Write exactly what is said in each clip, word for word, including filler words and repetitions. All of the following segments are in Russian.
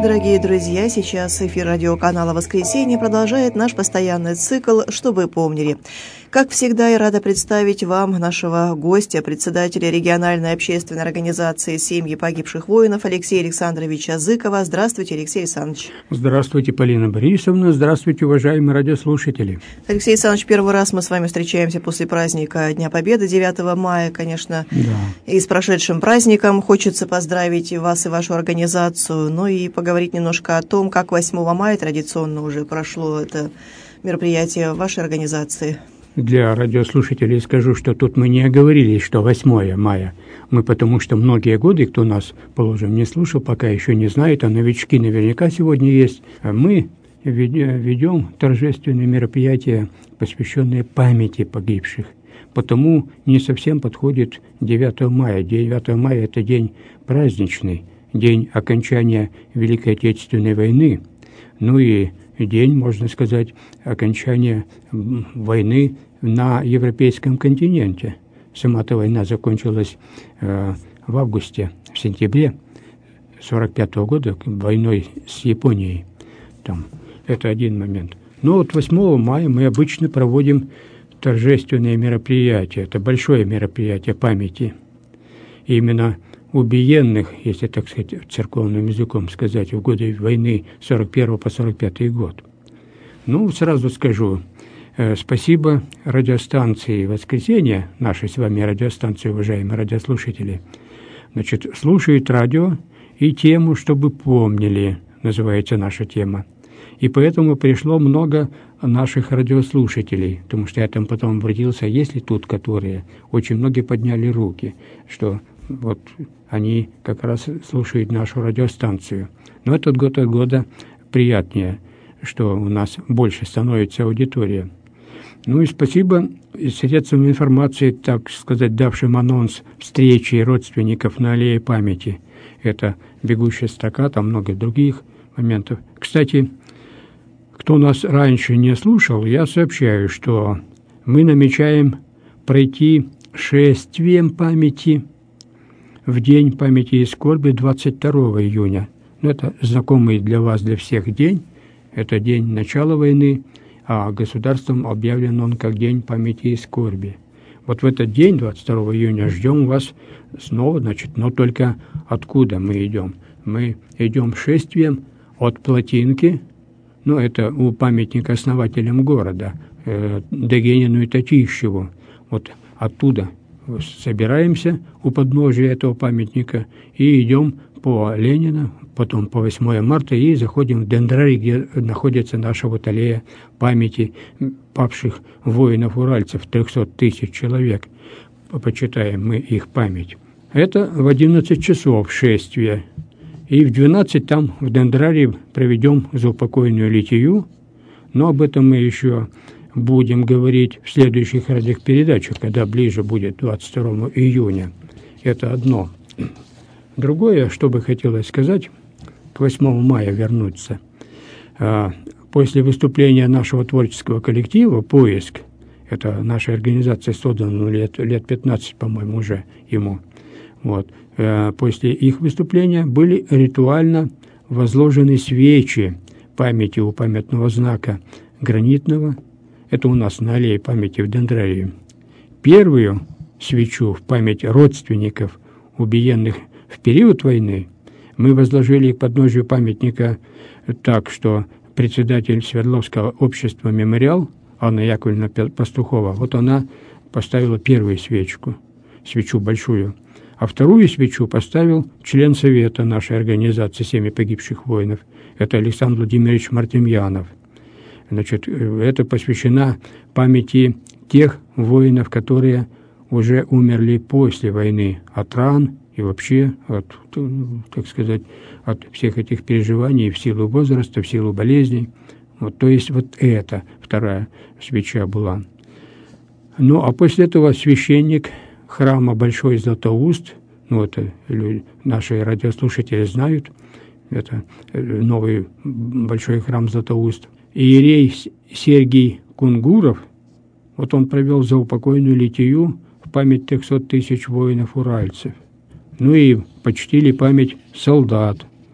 Дорогие друзья, сейчас эфир радиоканала «Воскресенье» продолжает наш постоянный цикл «Что вы помнили». Как всегда, я рада представить вам нашего гостя, председателя региональной общественной организации «Семьи погибших воинов» Алексея Александровича Зыкова. Здравствуйте, Алексей Александрович. Здравствуйте, Полина Борисовна. Здравствуйте, уважаемые радиослушатели. Алексей Александрович, первый раз мы с вами встречаемся после праздника Дня Победы, девятого мая, конечно. Да. И с прошедшим праздником хочется поздравить вас и вашу организацию, ну и поговорить немножко о том, как восьмого мая традиционно уже прошло это мероприятие в вашей организации. Для радиослушателей скажу, что тут мы не оговорились, что восьмого мая. Мы потому что многие годы, кто нас, положим, не слушал, пока еще не знает, а новички наверняка сегодня есть, мы ведем торжественные мероприятия, посвященные памяти погибших. Потому не совсем подходит девятого мая. девятого мая – это день праздничный, день окончания Великой Отечественной войны, ну и день, можно сказать, окончания войны на европейском континенте. Сама-то война закончилась э, в августе, в сентябре сорок пятого года, войной с Японией. Там. Это один момент. Но вот восьмого мая мы обычно проводим торжественные мероприятия. Это большое мероприятие памяти. И именно убиенных, если так сказать, церковным языком сказать, в годы войны с сорок первого по сорок пятый год. Ну, сразу скажу, э, спасибо радиостанции «Воскресенье», нашей с вами радиостанции, уважаемые радиослушатели. Значит, слушают радио и тему «Чтобы помнили», называется наша тема. И поэтому пришло много наших радиослушателей, потому что я там потом обратился, есть ли тут, которые очень многие подняли руки, что вот они как раз слушают нашу радиостанцию. Но этот год от года приятнее, что у нас больше становится аудитория. Ну и спасибо средствам информации, так сказать, давшим анонс встречи родственников на аллее памяти. Это «Бегущая строка», там много других моментов. Кстати, кто нас раньше не слушал, я сообщаю, что мы намечаем пройти шествием памяти в День памяти и скорби двадцать второго июня. Ну, это знакомый для вас, для всех день. Это день начала войны, а государством объявлен он как День памяти и скорби. Вот в этот день, двадцать второго июня, ждем вас снова, значит, но только откуда мы идем? Мы идем шествием от Плотинки, ну, это у памятника основателям города, э, Дегенину и Татищеву. Вот оттуда собираемся у подножия этого памятника и идем по Ленина, потом по восьмое марта и заходим в дендрарий, где находится наша вот аллея памяти павших воинов-уральцев, триста тысяч человек. Почитаем мы их память. Это в одиннадцать часов шествие. И в двенадцать там в дендрарии проведем заупокойную литию, но об этом мы еще будем говорить в следующих радиопередачах, когда ближе будет двадцать второго июня. Это одно. Другое, что бы хотелось сказать, к восьмому мая вернуться. После выступления нашего творческого коллектива «Поиск», это наша организация создана лет, лет пятнадцать, по-моему, уже ему, вот, после их выступления были ритуально возложены свечи памяти у памятного знака гранитного. Это у нас на аллее памяти в дендрарии. Первую свечу в память родственников, убиенных в период войны, мы возложили к подножию памятника так, что председатель Свердловского общества «Мемориал» Анна Яковлевна Пастухова, вот она поставила первую свечку, свечу большую. А вторую свечу поставил член совета нашей организации «Семьи погибших воинов». Это Александр Владимирович Мартемьянов. Значит, это посвящено памяти тех воинов, которые уже умерли после войны от ран и вообще от, так сказать, от всех этих переживаний в силу возраста, в силу болезней. Вот, то есть вот эта вторая свеча была. Ну, а после этого священник храма Большой Златоуст, ну, это люди, наши радиослушатели знают, это новый большой храм Златоуст, иерей Сергий Кунгуров, вот он провел заупокойную литию в память трехсот тысяч воинов-уральцев. Ну и почтили память солдат,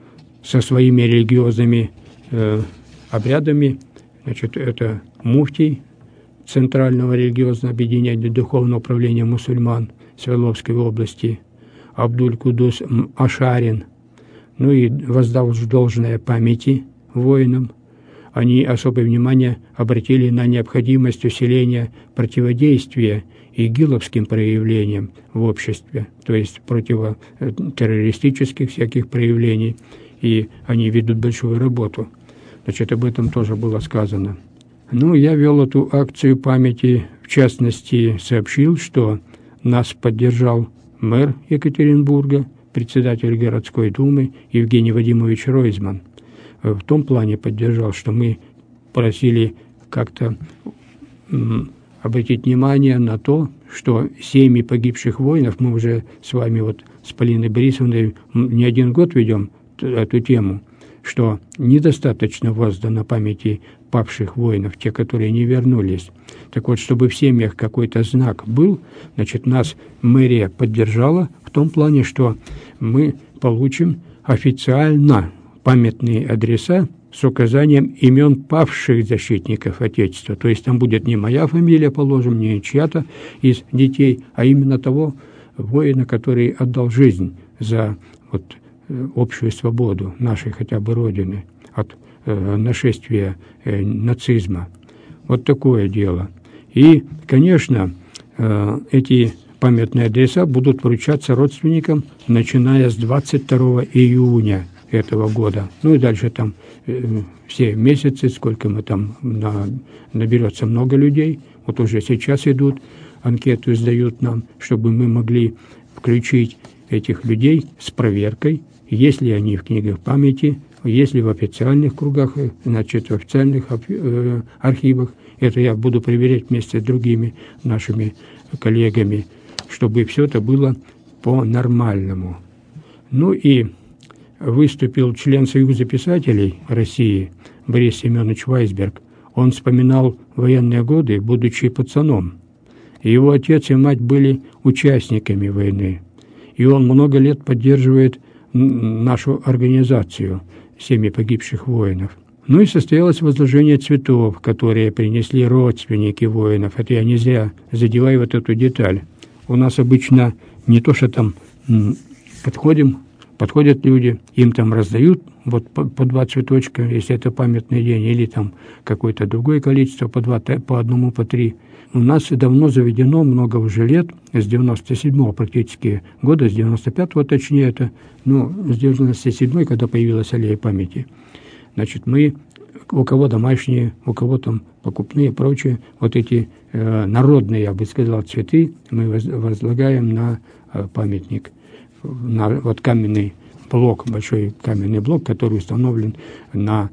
со своими религиозными э, обрядами. Значит, это муфтий Центрального религиозного объединения Духовного управления мусульман Свердловской области Абдуль-Кудус Ашарин. Ну и воздал должное памяти воинам. Они особое внимание обратили на необходимость усиления противодействия игиловским проявлениям в обществе, то есть противотеррористических всяких проявлений, и они ведут большую работу. Значит, об этом тоже было сказано. Ну, я вел эту акцию памяти, в частности, сообщил, что нас поддержал мэр Екатеринбурга, председатель городской думы Евгений Вадимович Ройзман. В том плане поддержал, что мы просили как-то м, обратить внимание на то, что семьи погибших воинов, мы уже с вами вот с Полиной Борисовной не один год ведем эту тему, что недостаточно воздано памяти павших воинов, те, которые не вернулись. Так вот, чтобы в семьях какой-то знак был, значит, нас мэрия поддержала в том плане, что мы получим официально памятные адреса с указанием имен павших защитников Отечества. То есть там будет не моя фамилия, положим, не чья-то из детей, а именно того воина, который отдал жизнь за вот, общую свободу нашей хотя бы Родины от э, нашествия э, нацизма. Вот такое дело. И, конечно, э, эти памятные адреса будут вручаться родственникам, начиная с двадцать второго июня этого года. Ну и дальше там э, все месяцы, сколько мы там на, наберется много людей. Вот уже сейчас идут, анкету сдают нам, чтобы мы могли включить этих людей с проверкой, есть ли они в книгах памяти, есть ли в официальных кругах, значит, в официальных э, архивах. Это я буду проверять вместе с другими нашими коллегами, чтобы все это было по-нормальному. Ну и выступил член Союза писателей России Борис Семенович Вайсберг. Он вспоминал военные годы, будучи пацаном. Его отец и мать были участниками войны. И он много лет поддерживает нашу организацию «Семьи погибших воинов». Ну и состоялось возложение цветов, которые принесли родственники воинов. Это я не зря задеваю вот эту деталь. У нас обычно не то, что там подходим, подходят люди, им там раздают вот по, по два цветочка, если это памятный день, или там какое-то другое количество, по два, по одному, по три. У нас давно заведено, много уже лет, с девяносто седьмого практически года, с девяносто пятого точнее это, ну, с девяносто седьмого, когда появилась аллея памяти. Значит, мы, у кого домашние, у кого там покупные и прочее, вот эти э, народные, я бы сказал, цветы мы возлагаем на э, памятник, на вот каменный блок, большой каменный блок, который установлен на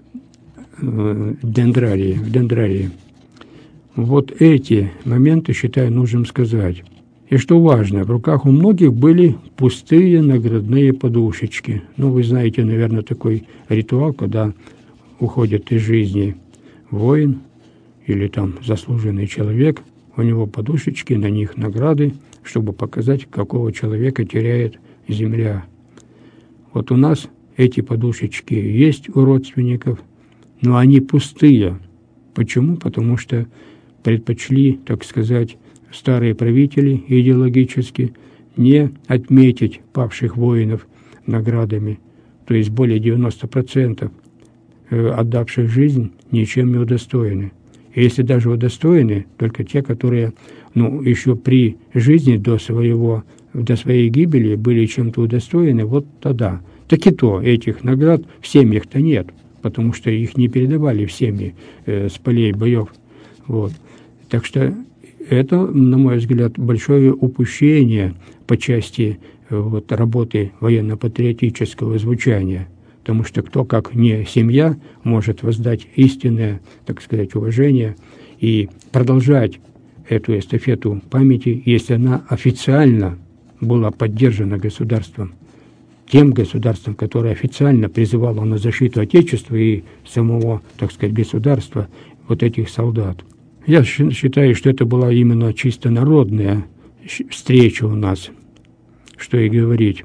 э, дендрарии, в дендрарии. Вот эти моменты, считаю, нужным сказать. И что важно, в руках у многих были пустые наградные подушечки. Ну, вы знаете, наверное, такой ритуал, когда уходит из жизни воин или там заслуженный человек, у него подушечки, на них награды, чтобы показать, какого человека теряет земля. Вот у нас эти подушечки есть у родственников, но они пустые. Почему? Потому что предпочли, так сказать, старые правители идеологически не отметить павших воинов наградами. То есть более девяноста процентов отдавших жизнь ничем не удостоены. И если даже удостоены, только те, которые ну, еще при жизни до, своего, до своей гибели были чем-то удостоены, вот тогда. Так и то этих наград в семьях-то нет, потому что их не передавали в семьи э, с полей боев. Вот. Так что это, на мой взгляд, большое упущение по части вот, работы военно-патриотического звучания. Потому что кто, как не семья, может воздать истинное, так сказать, уважение и продолжать эту эстафету памяти, если она официально была поддержана государством, тем государством, которое официально призывало на защиту Отечества и самого, так сказать, государства, вот этих солдат. Я считаю, что это была именно чисто народная встреча у нас, что и говорить.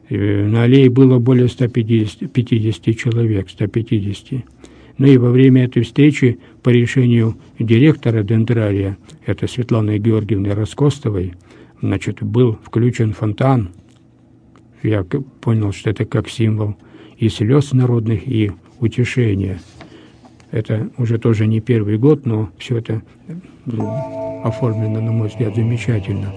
На аллее было более ста пятидесяти человек, ста пятидесяти. Ну и во время этой встречи по решению директора дендрария, это Светланы Георгиевны Раскостовой, значит, был включен фонтан. Я понял, что это как символ и слез народных, и утешения. Это уже тоже не первый год, но все это оформлено, на мой взгляд, замечательно.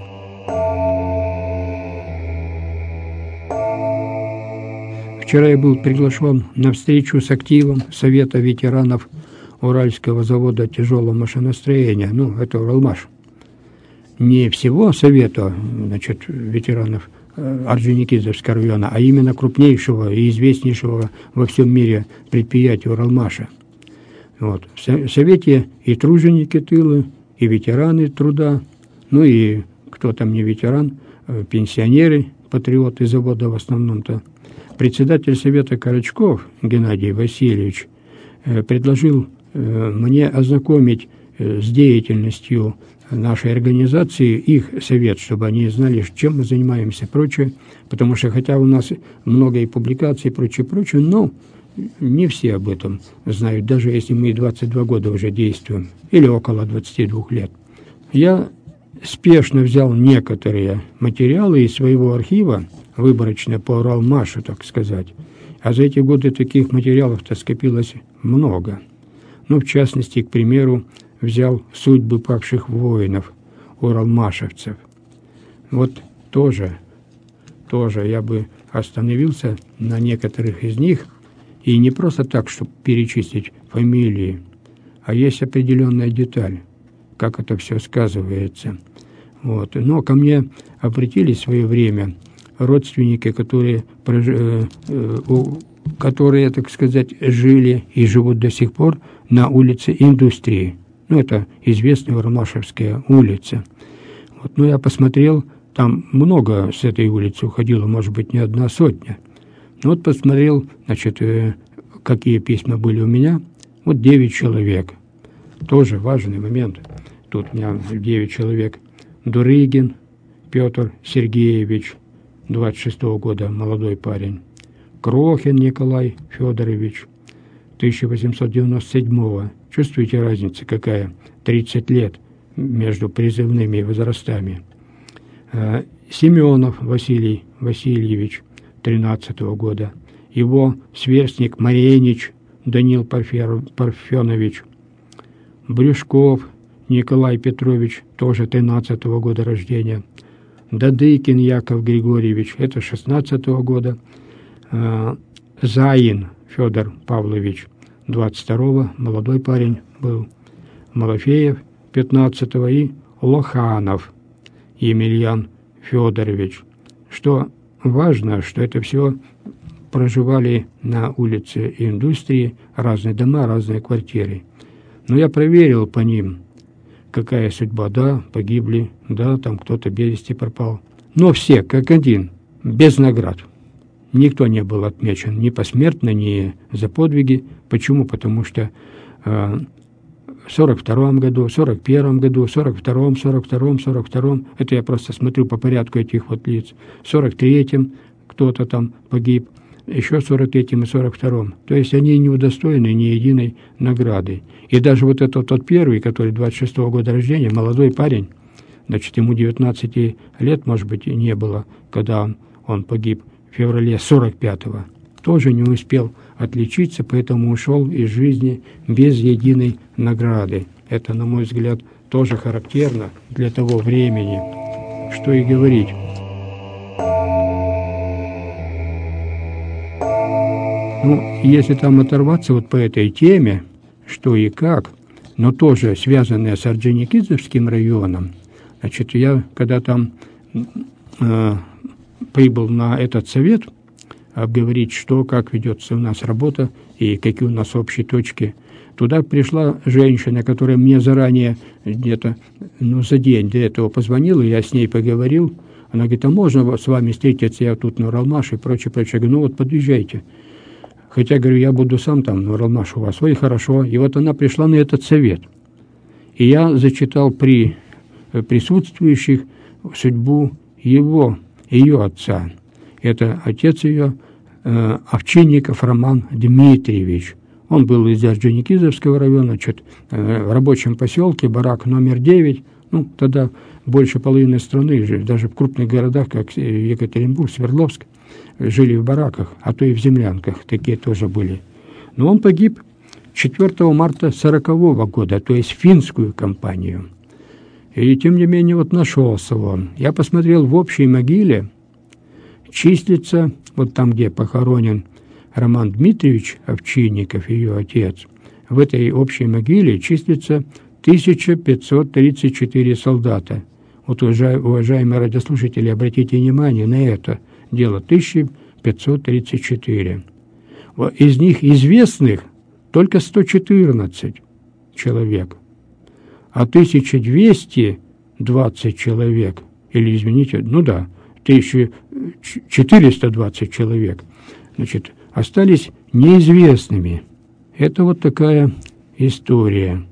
Вчера я был приглашен на встречу с активом Совета ветеранов Уральского завода тяжелого машиностроения, ну, это Уралмаш. Не всего Совета, значит, ветеранов Орджоникидзевского района, а именно крупнейшего и известнейшего во всем мире предприятия Уралмаша. Вот. В Совете и труженики тыла, и ветераны труда, ну и кто там не ветеран, пенсионеры, патриоты завода в основном-то. Председатель Совета Корочков Геннадий Васильевич предложил мне ознакомить с деятельностью нашей организации их совет, чтобы они знали, чем мы занимаемся, прочее, потому что хотя у нас много и публикаций, прочее, прочее, но не все об этом знают, даже если мы двадцать два года уже действуем, или около двадцати двух лет. Я спешно взял некоторые материалы из своего архива, выборочно по Уралмашу, так сказать, а за эти годы таких материалов-то скопилось много. Ну, в частности, к примеру, взял судьбы павших воинов, уралмашевцев. Вот тоже, тоже я бы остановился на некоторых из них, и не просто так, чтобы перечислить фамилии, а есть определенная деталь, как это все сказывается. Вот. Но ко мне обратились в свое время родственники, которые, которые, так сказать, жили и живут до сих пор на улице Индустрии. Ну, это известная Уралмашевская улица. Вот, ну, я посмотрел, там много с этой улицы уходило, может быть, не одна сотня. Ну, вот посмотрел, значит, э, какие письма были у меня. Вот девять человек. Тоже важный момент. Тут у меня девять человек. Дурыгин Петр Сергеевич, двадцать шестого года, молодой парень. Крохин Николай Федорович, тысяча восемьсот девяносто седьмого. Чувствуете разницу какая? тридцать лет между призывными возрастами. Семенов Василий Васильевич, тринадцатого года. Его сверстник Маренич Данил Парфенович. Брюшков Николай Петрович, тоже тринадцатого года рождения. Дадыкин Яков Григорьевич, это шестнадцатого года. Заин Федор Павлович, двадцать второго, молодой парень был. Малафеев, пятнадцатого, и Лоханов Емельян Федорович. Что важно, что это все проживали на улице Индустрии, разные дома, разные квартиры. Но я проверил по ним, какая судьба. Да, погибли, да, там кто-то без вести пропал. Но все, как один, без наград. Никто не был отмечен ни посмертно, ни за подвиги. Почему? Потому что э, в сорок втором году, в сорок первом году, в сорок втором, сорок втором, сорок втором, это я просто смотрю по порядку этих вот лиц, в сорок третьем кто-то там погиб, еще в сорок третьем и сорок втором. То есть они не удостоены ни единой награды. И даже вот этот тот первый, который двадцать шестого года рождения, молодой парень, значит, ему девятнадцати лет, может быть, и не было, когда он, он погиб в феврале сорок пятого, тоже не успел отличиться, поэтому ушел из жизни без единой награды. Это, на мой взгляд, тоже характерно для того времени, что и говорить. Ну, если там оторваться вот по этой теме, что и как, но тоже связанное с Орджоникидзевским районом, значит, я, когда там э, прибыл на этот совет, обговорить, что, как ведется у нас работа и какие у нас общие точки, туда пришла женщина, которая мне заранее где-то, ну, за день до этого позвонила, я с ней поговорил. Она говорит, а можно с вами встретиться, я тут на Уралмаш и прочее, прочее. Я говорю, ну вот подъезжайте. Хотя, говорю, я буду сам там на Уралмаш у вас. Ой, хорошо. И вот она пришла на этот совет. И я зачитал при присутствующих судьбу его, ее отца. Это отец ее, э, Овчинников Роман Дмитриевич. Он был из Орджоникидзевского района, значит, э, в рабочем поселке, барак номер девять. Ну, тогда больше половины страны, даже в крупных городах, как Екатеринбург, Свердловск, жили в бараках, а то и в землянках, такие тоже были. Но он погиб четвёртого марта сорокового года, то есть в финскую кампанию. И тем не менее вот нашелся он. Я посмотрел, в общей могиле числится, вот там, где похоронен Роман Дмитриевич Овчинников, ее отец, в этой общей могиле числится тысяча пятьсот тридцать четыре солдата. Вот, уважаемые радиослушатели, обратите внимание на это дело. тысяча пятьсот тридцать четыре. Из них известных только сто четырнадцать человек, а тысяча двести двадцать человек, или, извините, ну да, тысяча четыреста двадцать человек, значит, остались неизвестными. Это вот такая история,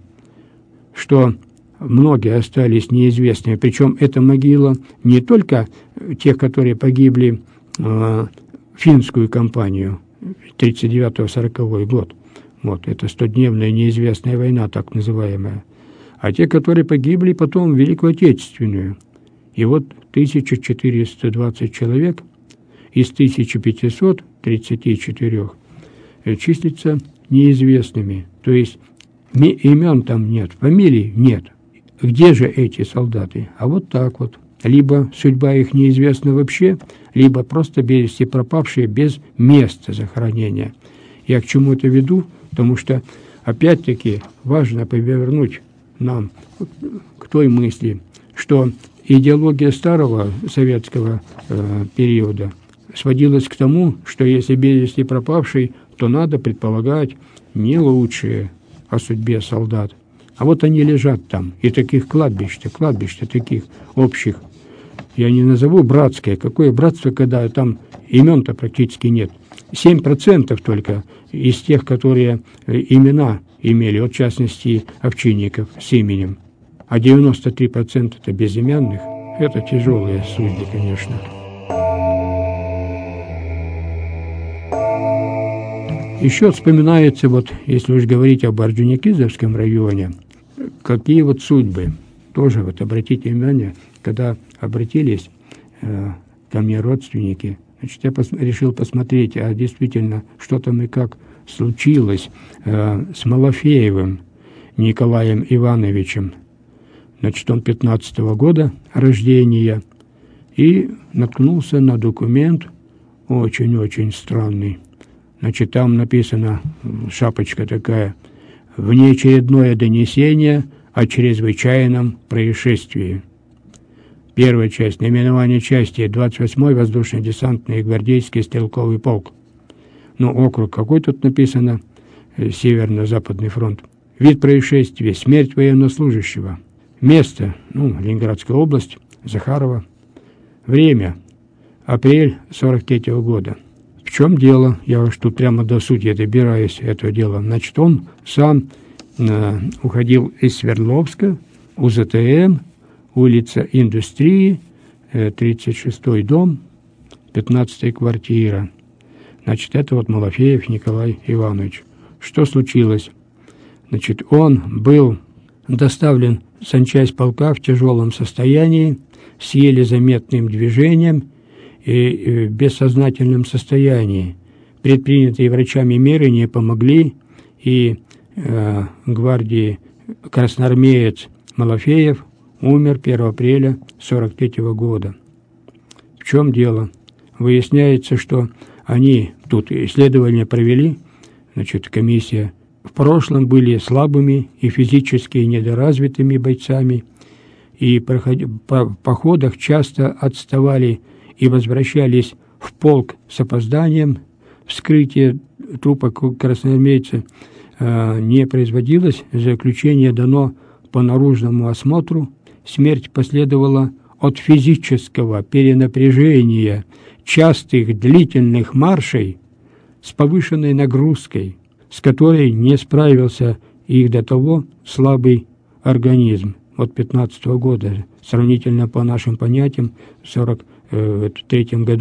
что многие остались неизвестными. Причем эта могила не только тех, которые погибли э, в финскую кампанию тридцать девятый сороковой год. Вот, это стодневная неизвестная война, так называемая. А те, которые погибли потом в Великую Отечественную. И вот тысяча четыреста двадцать человек из тысячи пятисот тридцати четырёх числятся неизвестными. То есть имен там нет, фамилий нет. Где же эти солдаты? А вот так вот. Либо судьба их неизвестна вообще, либо просто без вести пропавшие без места захоронения. Я к чему это веду? Потому что, опять-таки, важно повернуть нам к той мысли, что идеология старого советского э, периода сводилась к тому, что если без вести пропавший, то надо предполагать не лучшее о судьбе солдат. А вот они лежат там, и таких кладбищ-то, кладбищ-то таких общих, я не назову братское. Какое братство, когда там имен-то практически нет. семь процентов только из тех, которые имена имели, вот в частности Овчинников с именем, а девяносто три процента-то безымянных. Это тяжелые судьбы, конечно. Еще вспоминается, вот, если уж говорить об Орджоникидзевском районе, какие вот судьбы. Тоже вот обратите внимание, когда обратились э, ко мне родственники, значит, я пос- решил посмотреть, а действительно, что там и как случилось э, с Малафеевым Николаем Ивановичем. Значит, он пятнадцатого года рождения, и наткнулся на документ очень-очень странный. Значит, там написано, шапочка такая, «Внеочередное донесение о чрезвычайном происшествии». Первая часть. Наименование части двадцать восьмой воздушно-десантный гвардейский стрелковый полк. Ну, округ какой тут написано? Северно-западный фронт. Вид происшествия. Смерть военнослужащего. Место. Ну, Ленинградская область. Захарова. Время. Апрель сорок третьего года. В чем дело? Я уж тут прямо до сути добираюсь этого дела. Значит, он сам э, уходил из Свердловска, УЗТМ, улица Индустрии, э, тридцать шестой дом, пятнадцатая квартира. Значит, это вот Малафеев Николай Иванович. Что случилось? Значит, он был доставлен в санчасть полка в тяжелом состоянии, с еле заметным движением и в бессознательном состоянии. Предпринятые врачами меры не помогли, и э, гвардии красноармеец Малафеев умер первого апреля сорок третьего года. В чем дело? Выясняется, что они тут исследования провели, значит, комиссия, в прошлом были слабыми и физически недоразвитыми бойцами, и проходи, по походах часто отставали и возвращались в полк с опозданием. Вскрытие трупа красноармейца э, не производилось, заключение дано по наружному осмотру. Смерть последовала от физического перенапряжения, частых длительных маршей с повышенной нагрузкой, с которой не справился их до того слабый организм. От пятнадцатого года, сравнительно по нашим понятиям, в сорок третьем году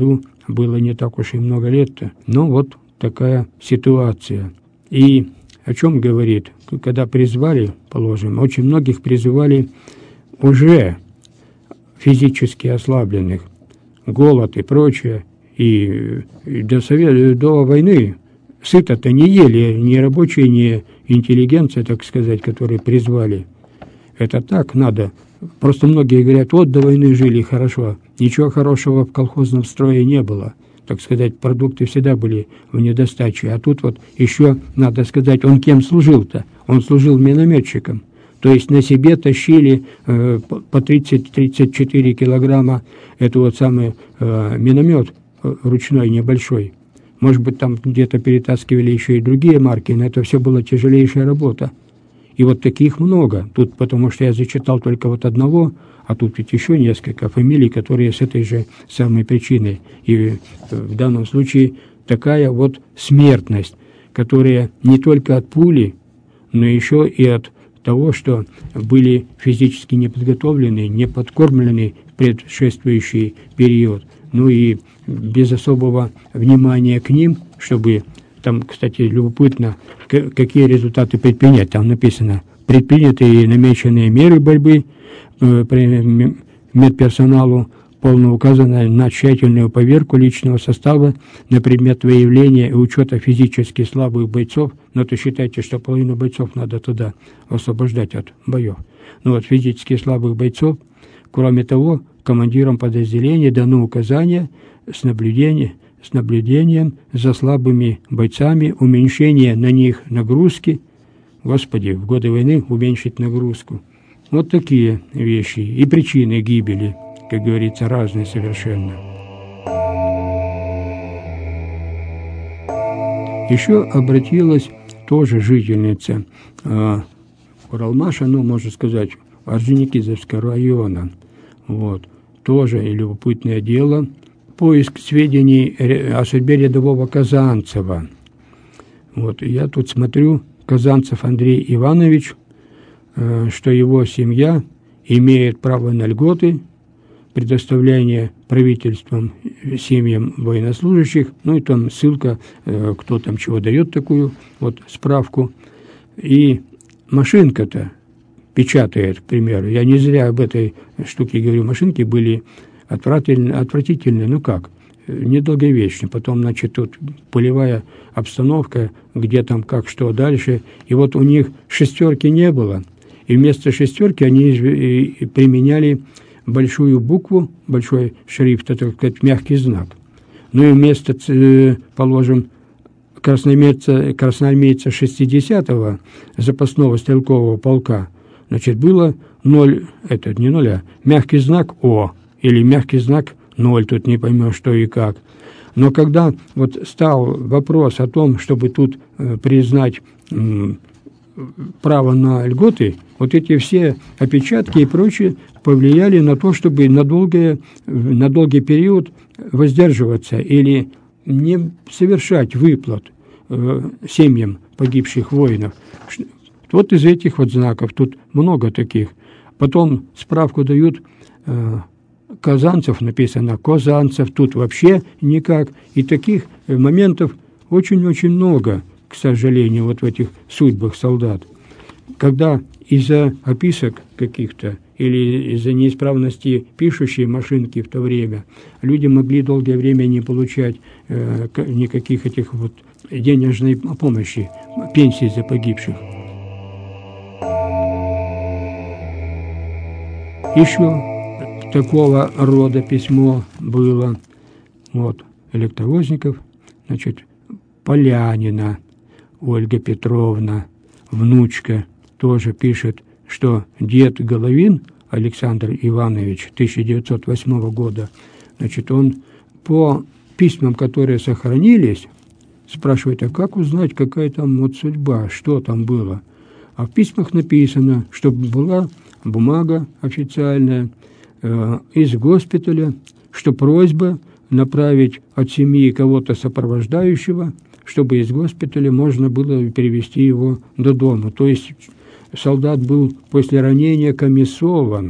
было не так уж и много лет-то. Но вот такая ситуация. И о чем говорит? Когда призвали, положим, очень многих призывали уже физически ослабленных, голод и прочее. И до, совет, до войны сыто-то не ели ни рабочие, ни интеллигенция, так сказать, которые призвали. Это так надо. Просто многие говорят, вот до войны жили хорошо. Ничего хорошего в колхозном строе не было. Так сказать, продукты всегда были в недостаче. А тут вот еще, надо сказать, он кем служил-то? Он служил минометчиком. То есть на себе тащили э, по тридцать-тридцать четыре килограмма это вот самый э, миномет э, ручной небольшой. Может быть, там где-то перетаскивали еще и другие марки, но это все была тяжелейшая работа. И вот таких много. Тут, потому что я зачитал только вот одного, а тут ведь еще несколько фамилий, которые с этой же самой причиной. И в данном случае такая вот смертность, которая не только от пули, но еще и от того, что были физически неподготовлены, не подкормлены в предшествующий период. Ну и без особого внимания к ним, чтобы... Там, кстати, любопытно, какие результаты предпринять. Там написано, предпринятые и намеченные меры борьбы э, при медперсоналу полно указано на тщательную поверку личного состава на предмет выявления и учета физически слабых бойцов. Но то считайте, что половину бойцов надо туда освобождать от боев. Ну вот физически слабых бойцов. Кроме того, командирам подразделений дано указание с наблюдением с наблюдением за слабыми бойцами, уменьшение на них нагрузки. Господи, в годы войны уменьшить нагрузку. Вот такие вещи. И причины гибели, как говорится, разные совершенно. Еще обратилась тоже жительница э, Уралмаша, ну, можно сказать, Орджоникидзевского района. Вот. Тоже любопытное дело. Поиск сведений о судьбе рядового Казанцева. Вот, я тут смотрю, Казанцев Андрей Иванович, э, что его семья имеет право на льготы, предоставление правительством семьям военнослужащих, ну и там ссылка, э, кто там чего дает такую вот справку. И машинка-то печатает, к примеру. Я не зря об этой штуке говорю, машинки были Отвратительно, отвратительно, ну как, недолговечно. Потом, значит, тут полевая обстановка, где там, как, что дальше. И вот у них шестерки не было. И вместо шестерки они применяли большую букву, большой шрифт, это, как мягкий знак. Ну и вместо, положим, красноармейца, красноармейца шестидесятого запасного стрелкового полка, значит, было ноль, это не ноль, а мягкий знак О. Или мягкий знак ноль, тут не поймешь, что и как. Но когда вот стал вопрос о том, чтобы тут э, признать э, право на льготы, вот эти все опечатки и прочее повлияли на то, чтобы на, долгое, на долгий период воздерживаться или не совершать выплат э, семьям погибших воинов. Вот из этих вот знаков, тут много таких. Потом справку дают... Э, Казанцев написано, Козанцев, тут вообще никак. И таких моментов очень-очень много, к сожалению, вот в этих судьбах солдат. Когда из-за описок каких-то или из-за неисправности пишущей машинки в то время люди могли долгое время не получать э, никаких этих вот денежной помощи, пенсии за погибших. Еще такого рода письмо было. Вот, электровозников, значит, Полянина Ольга Петровна, внучка, тоже пишет, что дед Головин Александр Иванович тысяча девятьсот восьмого года, значит, он по письмам, которые сохранились, спрашивает, а как узнать, какая там вот судьба, что там было? А в письмах написано, что была бумага официальная, из госпиталя, что просьба направить от семьи кого-то сопровождающего, чтобы из госпиталя можно было перевести его до дома. То есть солдат был после ранения комиссован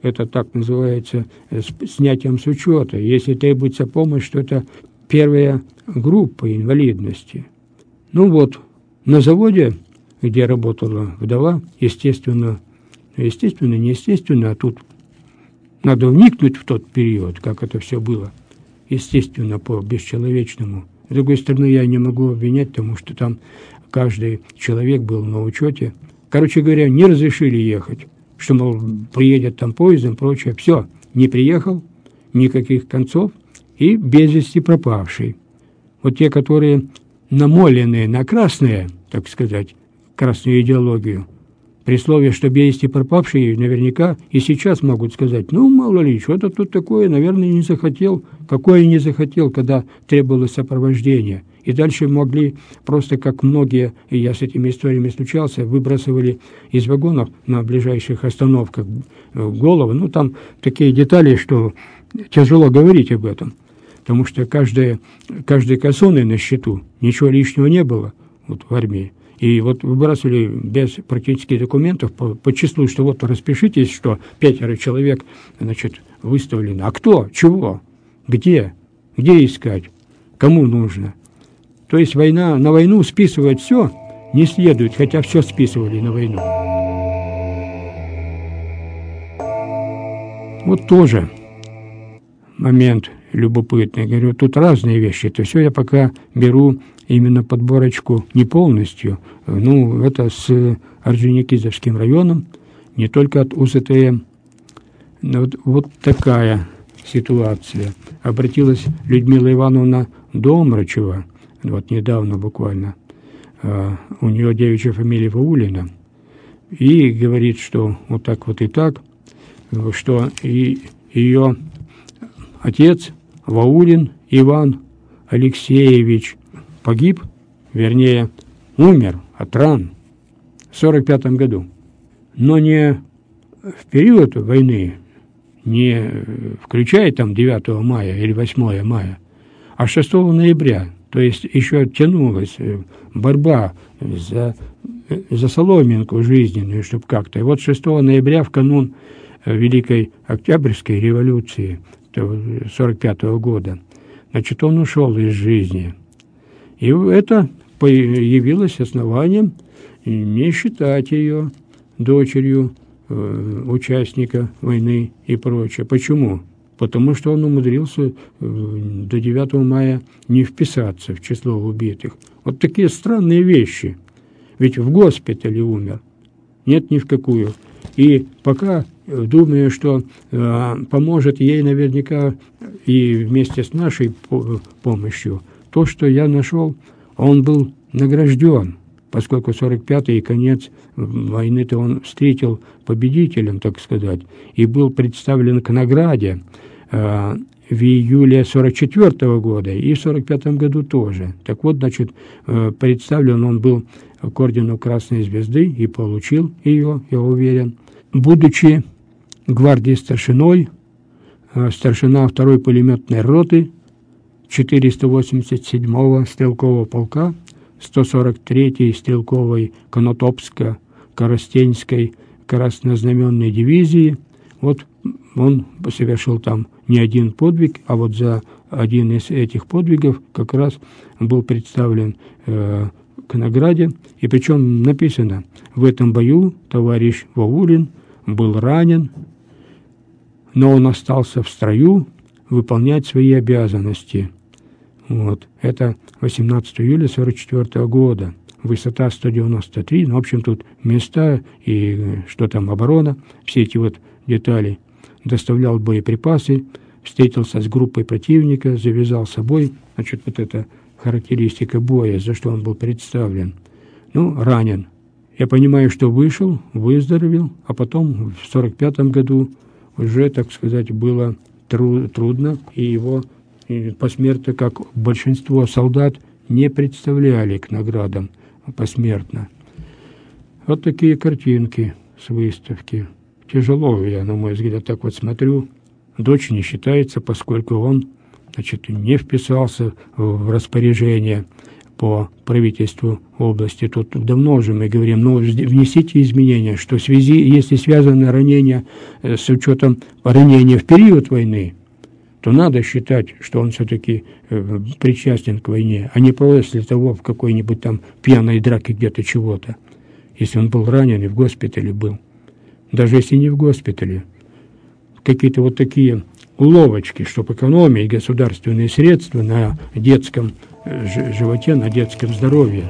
это так называется снятием с учета. Если требуется помощь, то это первая группа инвалидности. Ну вот, на заводе, где работала вдова, естественно, естественно, неестественно, а тут надо вникнуть в тот период, как это все было, естественно, по-бесчеловечному. С другой стороны, я не могу обвинять, потому что там каждый человек был на учете. Короче говоря, не разрешили ехать, что, мол, приедет там поездом, прочее. Все, не приехал, никаких концов, и без вести пропавший. Вот те, которые намоленные на красное, так сказать, красную идеологию, при слове, что без вести пропавший, наверняка и сейчас могут сказать, ну, мало ли, что-то тут такое, наверное, не захотел, какое не захотел, когда требовалось сопровождение. И дальше могли просто, как многие, и я с этими историями случался, выбрасывали из вагонов на ближайших остановках головы. Ну, там такие детали, что тяжело говорить об этом, потому что каждая, каждый кассоны на счету, ничего лишнего не было вот, в армии. И вот выбрасывали без практических документов по, по числу, что вот распишитесь, что пятеро человек, значит, выставлены. А кто? Чего? Где? Где искать? Кому нужно? То есть война, на войну списывать все не следует, хотя все списывали на войну. Вот тоже момент любопытный. Говорю, тут разные вещи. Это все я пока беру именно подборочку не полностью. Ну, это с Орджоникидзевским районом, не только от УЗТМ. Вот, вот такая ситуация. Обратилась Людмила Ивановна Домрачева, вот недавно буквально, uh, у нее девичья фамилия Ваулина, и говорит, что вот так вот и так, что и ее отец Ваулин Иван Алексеевич погиб, вернее, умер от ран в сорок пятом году, но не в период войны, не включая там девятого мая или восьмого мая, а шестого ноября. То есть еще тянулась борьба за, за соломинку жизненную, чтобы как-то. И вот шестого ноября, в канун Великой Октябрьской революции сорок пятого года, значит, он ушел из жизни. И это появилось основанием не считать ее дочерью э, участника войны и прочее. Почему? Потому что он умудрился до девятого мая не вписаться в число убитых. Вот такие странные вещи. Ведь в госпитале умер. Нет ни в какую. И пока думаю, что э, поможет ей наверняка и вместе с нашей помощью, то, что я нашел, он был награжден, поскольку сорок пятый и конец войны-то он встретил победителем, так сказать, и был представлен к награде э, в июле сорок четвёртого года и в сорок пятом году тоже. Так вот, значит, э, представлен он был к ордену Красной Звезды и получил ее, я уверен. Будучи гвардии старшиной, э, старшина второй пулеметной роты четыреста восемьдесят седьмого стрелкового полка, сто сорок третьей стрелковой Конотопско-Коростенской краснознаменной дивизии. Вот он совершил там не один подвиг, а вот за один из этих подвигов как раз был представлен э, к награде. И причем написано, в этом бою товарищ Ваулин был ранен, но он остался в строю выполнять свои обязанности. Вот. Это восемнадцатого июля сорок четвёртого года. Высота сто девяносто три. Ну, в общем, тут места и что там, оборона, все эти вот детали. Доставлял боеприпасы, встретился с группой противника, завязал с собой. Значит, вот эта характеристика боя, за что он был представлен. Ну, ранен. Я понимаю, что вышел, выздоровел, а потом в сорок пятом году уже, так сказать, было тру- трудно, и его и посмертно, как большинство солдат, не представляли к наградам посмертно. Вот такие картинки с выставки. Тяжело, я, на мой взгляд, так вот смотрю. Дочь не считается, поскольку он, значит, не вписался в распоряжение по правительству области. Тут давно уже мы говорим, но внесите изменения, что в связи, если связано ранение с учетом ранения в период войны, то надо считать, что он все-таки причастен к войне, а не после того в какой-нибудь там пьяной драке где-то чего-то. Если он был ранен и в госпитале был. Даже если не в госпитале. Какие-то вот такие уловочки, чтобы экономить государственные средства на детском животе, на детском здоровье.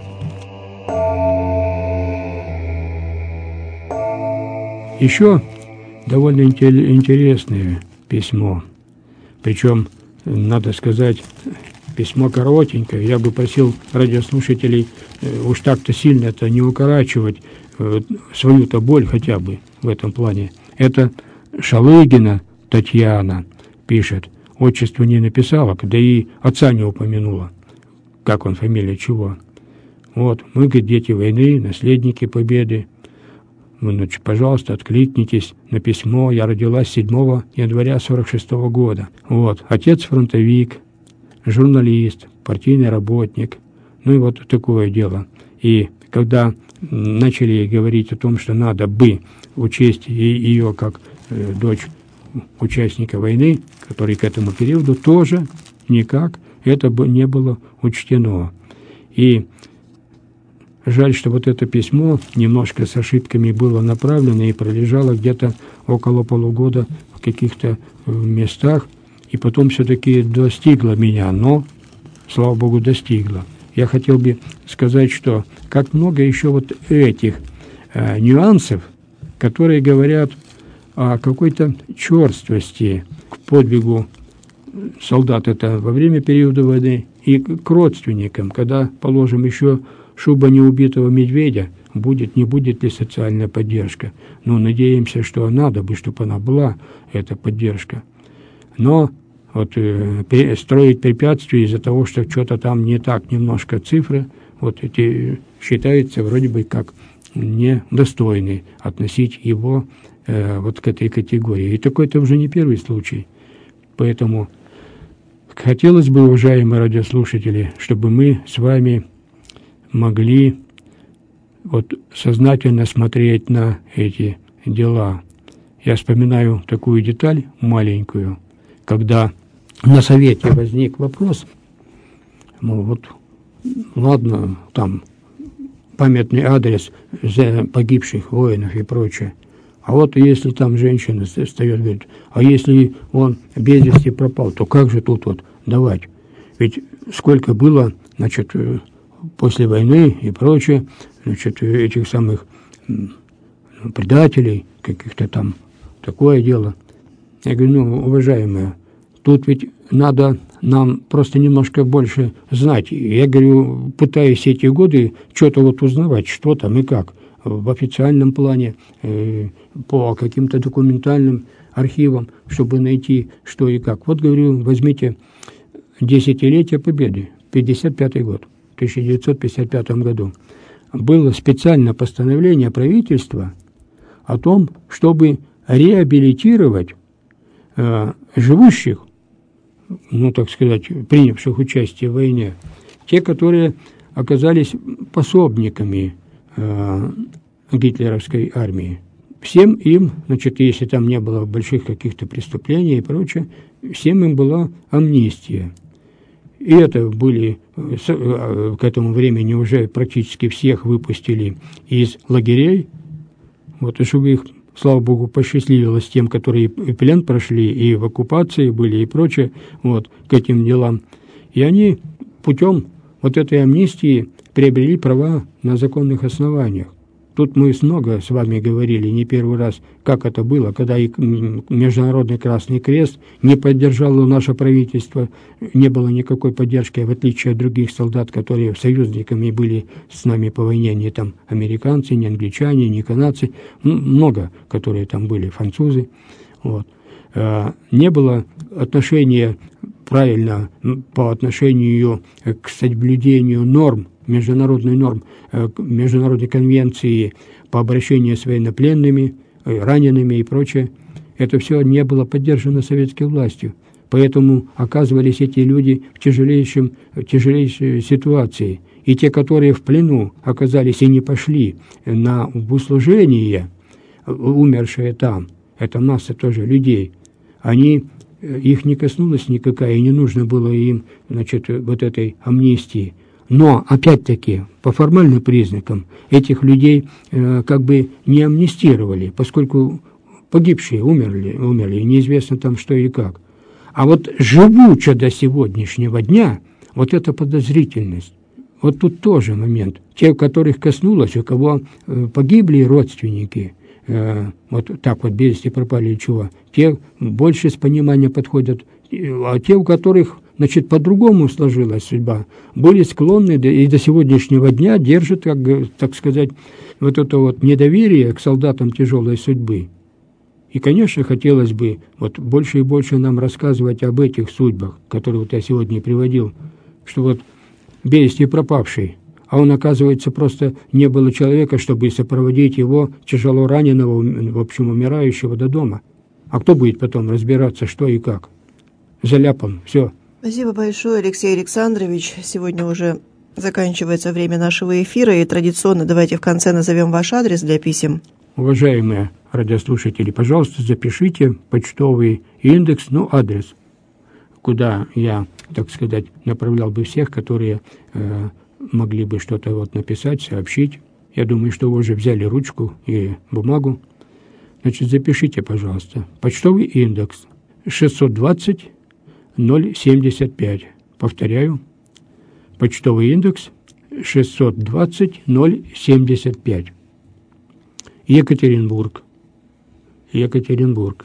Еще довольно интересное письмо. Причем, надо сказать, письмо коротенькое. Я бы просил радиослушателей уж так-то сильно это не укорачивать, свою-то боль хотя бы в этом плане. Это Шалыгина Татьяна пишет. Отчество не написала, да и отца не упомянула. Как он, фамилия чего? Вот, мы, говорит, дети войны, наследники победы. Вы, ну, пожалуйста, откликнитесь на письмо. Я родилась седьмого января сорок шестого года. Вот, отец фронтовик, журналист, партийный работник. Ну и вот такое дело. И когда начали говорить о том, что надо бы учесть ее как э, дочь участника войны, который к этому периоду тоже никак это бы не было учтено. И жаль, что вот это письмо немножко с ошибками было направлено и пролежало где-то около полугода в каких-то местах, и потом все-таки достигло меня, но, слава Богу, достигло. Я хотел бы сказать, что как много еще вот этих э, нюансов, которые говорят о какой-то черствости к подвигу солдат это во время периода войны и к родственникам, когда, положим, еще шуба неубитого медведя, будет, не будет ли социальная поддержка. Но надеемся, что надо бы, чтобы она была, эта поддержка. Но вот э, строить препятствия из-за того, что что-то там не так, немножко цифры, вот эти считается вроде бы как недостойный относить его э, вот к этой категории. И такой-то уже не первый случай. Поэтому хотелось бы, уважаемые радиослушатели, чтобы мы с вами могли вот сознательно смотреть на эти дела. Я вспоминаю такую деталь маленькую, когда на совете возник вопрос, мол, вот, ладно, там памятный адрес погибших воинов и прочее, а вот если там женщина встает, говорит, а если он без вести пропал, то как же тут вот давать? Ведь сколько было, значит, после войны и прочее, значит, этих самых предателей, каких-то там, такое дело. Я говорю, ну, уважаемые, тут ведь надо нам просто немножко больше знать. Я говорю, пытаюсь эти годы что-то вот узнавать, что там и как, в официальном плане, э, по каким-то документальным архивам, чтобы найти, что и как. Вот, говорю, возьмите десятилетие Победы, пятьдесят пятый год, в тысяча девятьсот пятьдесят пятом году. Было специальное постановление правительства о том, чтобы реабилитировать э, живущих, ну, так сказать, принявших участие в войне, те, которые оказались пособниками э, гитлеровской армии. Всем им, значит, если там не было больших каких-то преступлений и прочее, всем им была амнистия. И это были, к этому времени уже практически всех выпустили из лагерей. Вот, и чтобы их, слава Богу, посчастливилось тем, которые и плен прошли, и в оккупации были, и прочее, вот, к этим делам. И они путем вот этой амнистии приобрели права на законных основаниях. Тут мы много с вами говорили, не первый раз, как это было, когда и Международный Красный Крест не поддержало наше правительство, не было никакой поддержки, в отличие от других солдат, которые союзниками были с нами по войне, не там американцы, не англичане, не канадцы, много, которые там были, французы. Вот. Не было отношения правильно по отношению к соблюдению норм, международной норм, международной конвенции по обращению с военнопленными, ранеными и прочее. Это все не было поддержано советской властью. Поэтому оказывались эти люди в тяжелейшем, в тяжелейшей ситуации. И те, которые в плену оказались и не пошли на услужение, умершие там, это масса тоже людей, они, их не коснулась никакая, и не нужно было им, значит, вот этой амнистии. Но, опять-таки, по формальным признакам этих людей э, как бы не амнистировали, поскольку погибшие умерли, умерли, неизвестно там что и как. А вот живуча до сегодняшнего дня, вот эта подозрительность, вот тут тоже момент. Те, у которых коснулось, у кого э, погибли родственники, э, вот так вот без вести пропали или чего, те больше с пониманием подходят, а те, у которых, значит, по-другому сложилась судьба, были склонны и до сегодняшнего дня держат, как, так сказать, вот это вот недоверие к солдатам тяжелой судьбы. И, конечно, хотелось бы вот больше и больше нам рассказывать об этих судьбах, которые вот я сегодня приводил, что вот без вести пропавший, а он, оказывается, просто не было человека, чтобы сопроводить его, тяжело раненого, в общем, умирающего, до дома. А кто будет потом разбираться, что и как? Заляпан, все. Спасибо большое, Алексей Александрович. Сегодня уже заканчивается время нашего эфира, и традиционно давайте в конце назовем ваш адрес для писем. Уважаемые радиослушатели, пожалуйста, запишите почтовый индекс, ну, адрес, куда я, так сказать, направлял бы всех, которые э, могли бы что-то вот написать, сообщить. Я думаю, что вы уже взяли ручку и бумагу. Значит, запишите, пожалуйста. Почтовый индекс шестьсот двадцать ноль семьдесят пять. Повторяю. Почтовый индекс шестьсот двадцать ноль семьдесят пять. Екатеринбург. Екатеринбург.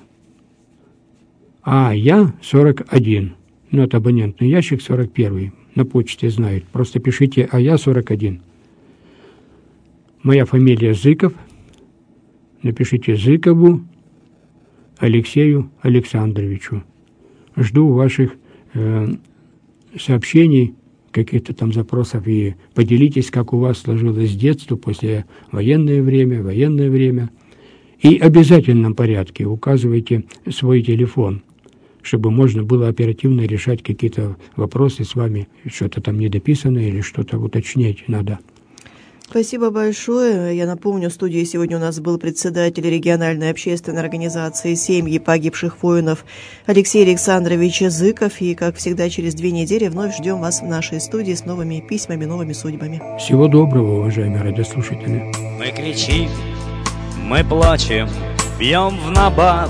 А я сорок один. Ну, это абонентный ящик сорок один. На почте знают. Просто пишите «А я сорок один». Моя фамилия Зыков. Напишите Зыкову Алексею Александровичу. Жду ваших э, сообщений, каких-то там запросов, и поделитесь, как у вас сложилось детство, после военное время, военное время. И в обязательном порядке указывайте свой телефон, чтобы можно было оперативно решать какие-то вопросы с вами, что-то там недописано или что-то уточнять надо. Спасибо большое. Я напомню, в студии сегодня у нас был председатель региональной общественной организации «Семьи погибших воинов» Алексей Александрович Зыков. И, как всегда, через две недели вновь ждем вас в нашей студии с новыми письмами, новыми судьбами. Всего доброго, уважаемые радиослушатели. Мы кричим, мы плачем, бьем в набат.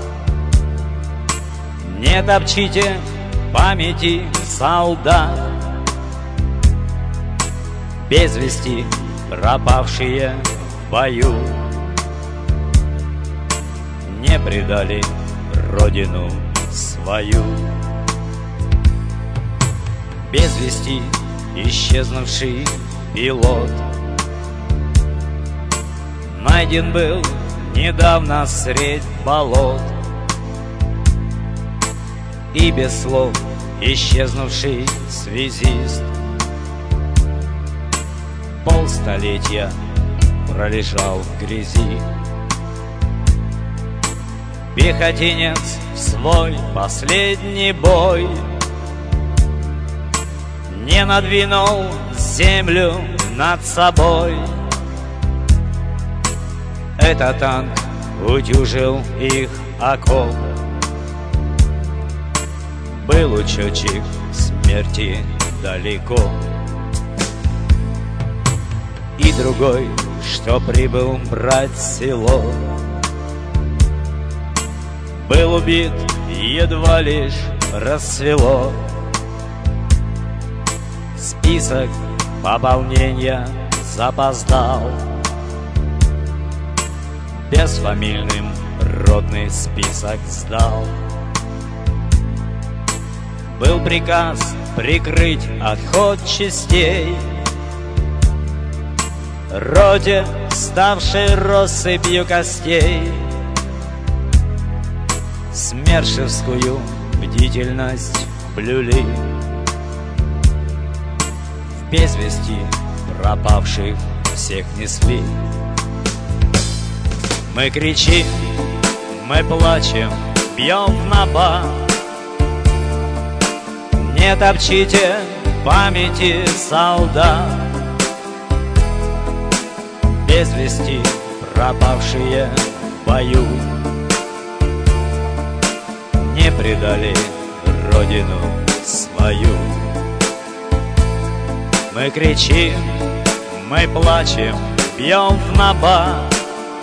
Не топчите памяти солдат. Без вести пропавшие в бою не предали родину свою. Без вести исчезнувший пилот найден был недавно средь болот. И без слов исчезнувший связист полстолетия пролежал в грязи. Пехотинец в свой последний бой не надвинул землю над собой. Этот танк утюжил их окоп. Был учетчик смерти далеко. И другой, что прибыл брать село, был убит, едва лишь рассвело. Список пополнения запоздал. Безфамильным родный список сдал. Был приказ прикрыть отход частей роте, ставшей россыпью костей. Смершевскую бдительность блюли. В без вести пропавших всех несли. Мы кричим, мы плачем, бьем в набат. Не топчите памяти солдат, без вести пропавшие в бою, не предали родину свою. Мы кричим, мы плачем, бьем в набат.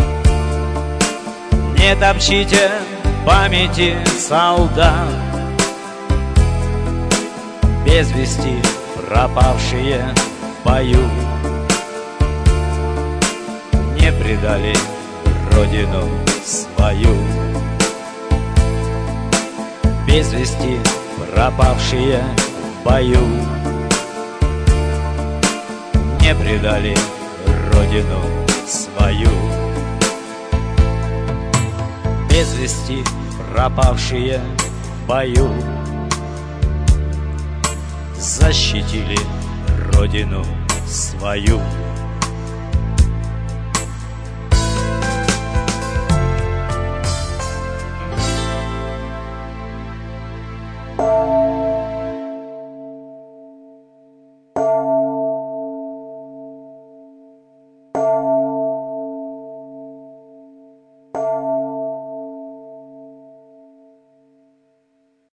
Не топчите памяти солдат, без вести пропавшие в бою, не предали родину свою. Без вести пропавшие в бою, не предали родину свою. Без вести пропавшие в бою, защитили родину свою.